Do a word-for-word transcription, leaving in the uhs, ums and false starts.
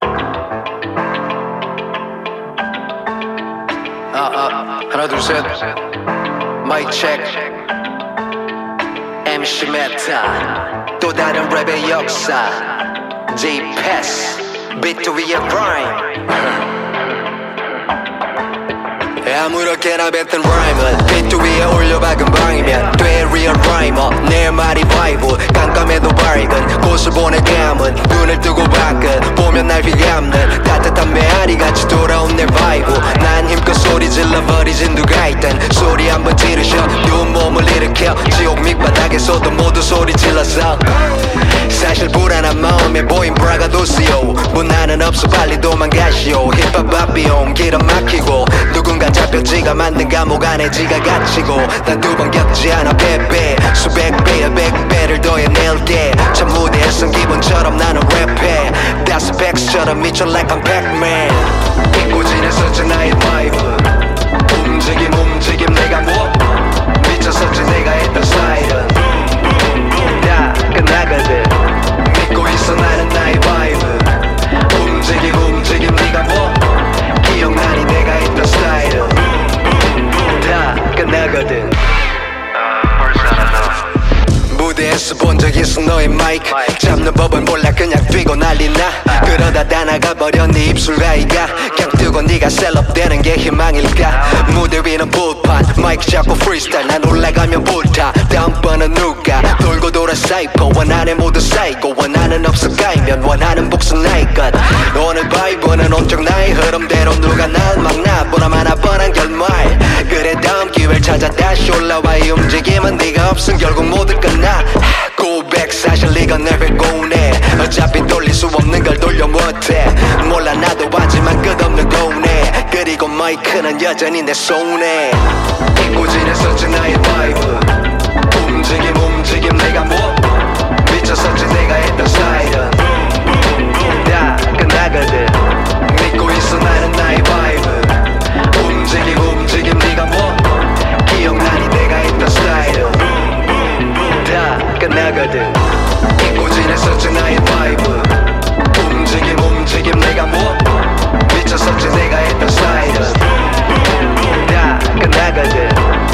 아, 아, 하나 둘 셋 마이크 체크 엠씨 메타 또 다른 랩의 역사 J-패스 비트 위에 프라임 아무렇게나 뱉은 라임은 비트 위에 올려박은 방이면 돼 real rhymer 내 말이 바이브 깜깜해도 밝은 곳을 보내 감은 눈을 뜨고 밖은 보면 날 비감는 따뜻한 메아리같이 돌아온 내 바이브 난 힘껏 소리 질러버리진 누가 있든 소리 한번 지르셔 누운 몸을 일으켜 지옥 밑바닥에서도 모두 소리 질러서 사실 불안한 마음에 보인 브라가도스요 문화는 없어 빨리 도망가시오 힙합 바비용 길은 막히고 누군가 잡혔지가 만든 감옥 안에 지가 갇히고 난 두 번 겪지 않아 배배 수백 배에 백배를 더해낼게 참 무대에선 기분처럼 나는 랩해 다스 백스처럼 미쳐 like I'm Pac-Man 잊고 지냈었지 나의 바이브 움직임 움직임 내가 뭐 미쳤었지 내가 했던 스타일은 다 끝나거든 믿고 있어 나는 나의 바이브 움직임 움직임 네가 뭐 기억나니 내가 했던 스타일은 다 끝나거든 무대에서 본 적 있어 너의 마이크 잡는 법은 몰라 그냥 뛰고 난리나 그러다 다 나가버려 네 입술 가이가 그냥 뜨고 네가 셀럽되는 게 희망일까 무대 위는 불판 마이크 잡고 프리스타일 난 올라가면 불타 다음번은 누가 돌고 돌아 사이퍼 원하는 모두 쌓이고 원하는 없어 까이면 원하는 복수 나의 것 오늘 바이브는 온통 나의 흐름대로 누가 날 막나 보나마나 뻔한 결말 그래 다음 기회를 찾아 다시 올라와 이 움직임은 네가 없음 결국 모두 끝나 고백 사실 네가 날 배고네 어차피 돌릴 수 없는 걸 돌려 못해 몰라 나도 하지만 끝없는 고뇌 그리고 마이크는 여전히 내 손에 잊고 지냈었지 나의 바이브 움직임 움직임 내가 뭐 미쳤었지 내가 했던 스타일은 다 끝나거든 믿고 있어 나는 나의 바이브 움직임 움직임 네가 뭐 기억나니 내가 했던 스타일은 다 끝나거든 잊고 지냈었지 나의 바이브 움직임 움직임 내가 뭐 미쳤었지 내가 했던 스타일은 다 끝나거든